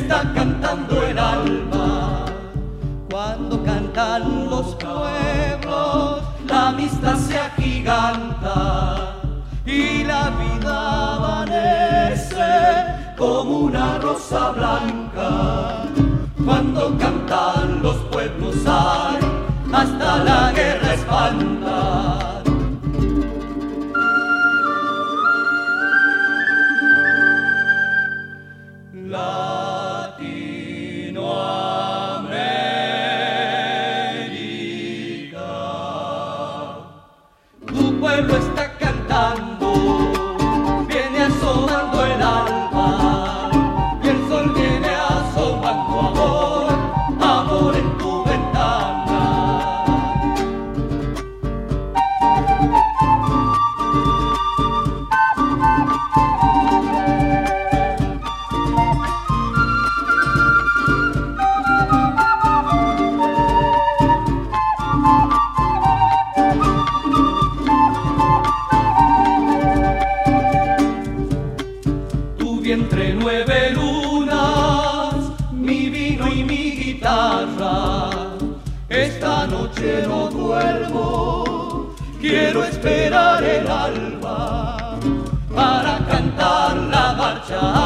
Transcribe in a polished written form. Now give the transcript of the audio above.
está cantando el alma. Cuando cantan los pueblos, la amistad se agiganta y la vida amanece como una rosa blanca. Cuando cantan los pueblos, ay, hasta la guerra espanta. Tu pueblo está cantando, viene asomando el alba, y el sol viene asomando amor, amor en tu ventana. Entre 9 lunas, mi vino y mi guitarra. Esta noche no duermo, quiero esperar el alba para cantar la marcha